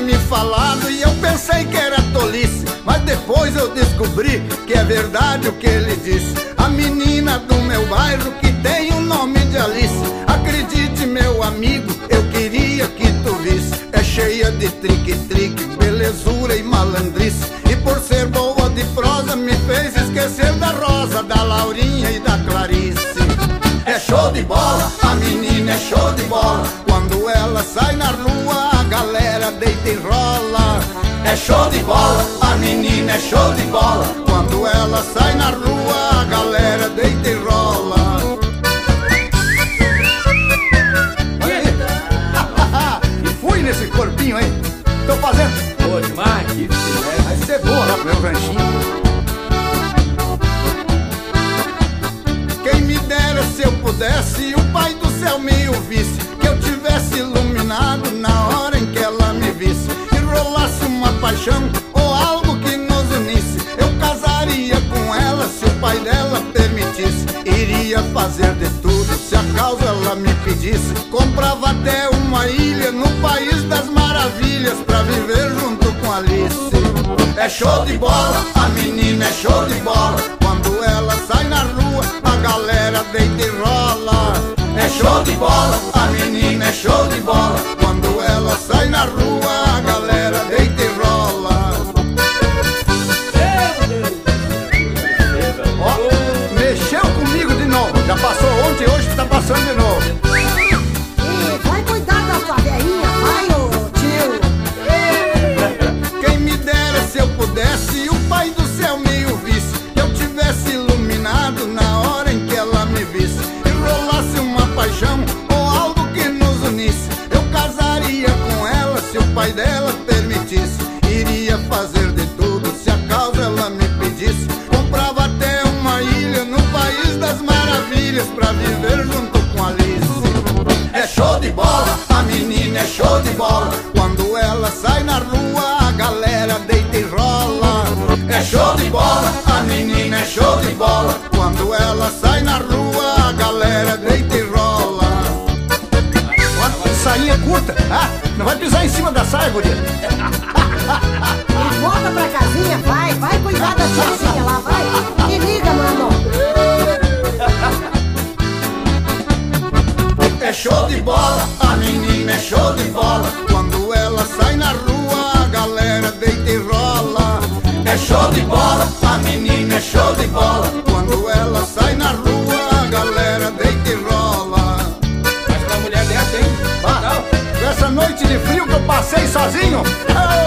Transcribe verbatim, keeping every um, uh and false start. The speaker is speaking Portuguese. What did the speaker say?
me falado e eu pensei que era tolice, mas depois eu descobri que é verdade o que ele disse. A menina do meu bairro que tem o nome de Alice, acredite meu amigo, eu queria que tu visse. É cheia de trique-trique, belezura e malandrice, e por ser boa de prosa me fez esquecer da Rosa, da Laurinha e da Clarice. É show de bola, a menina é show de bola, quando ela sai na rua a galera deita e rola. É show de bola, a menina é show de bola, quando ela sai na rua a galera deita e rola. Olha aí, e fui nesse corpinho aí, tô fazendo. Boa demais, que filé. Vai ser boa lá pro meu ranchinho. Quem me dera se eu pudesse, o pai do céu me ouvisse, que eu tivesse iluminado na hora em que ela me visse, e rolasse uma paixão ou algo que nos unisse. Eu casaria com ela se o pai dela permitisse, iria fazer de tudo se a causa ela me pedisse. Comprava até uma ilha no país das maravilhas pra viver junto com Alice. É show de bola, a menina é show de bola, quando ela sai na rua a galera deita e rola. É show de bola, a menina é show de bola, quando ela sai na rua a galera deita e rola. Ó, mexeu comigo de novo, já passou ontem, hoje tá passando de novo. E vai cuidar da tua velhinha, vai, ô tio. Quem me dera se eu pudesse, o pai do céu me ouvisse, que eu tivesse iluminado na hora em que ela me visse, e rolasse uma paixão ou algo que nos unisse. Eu casaria com ela se o pai dela permitisse, iria fazer de tudo se a causa ela me pedisse. Comprava até uma ilha no país das maravilhas pra viver junto com Alice. É show de bola, a menina é show de bola, quando ela sai na rua a galera deita e rola. É show de bola, a menina é show de bola, quando ela sai na rua a galera deita e rola. Ó, sainha curta, ah, não vai pisar em cima da saia, guria. E volta pra casinha, vai, vai cuidar da tiazinha lá, vai. Me liga, mano. É show de bola, a menina é show de bola, quando ela sai na rua a galera deita e rola. É show de bola, a menina é show de bola, quando ela sai na rua a galera deita e rola. Mas uma mulher dessa, hein? Ah, essa noite de frio que eu passei sozinho,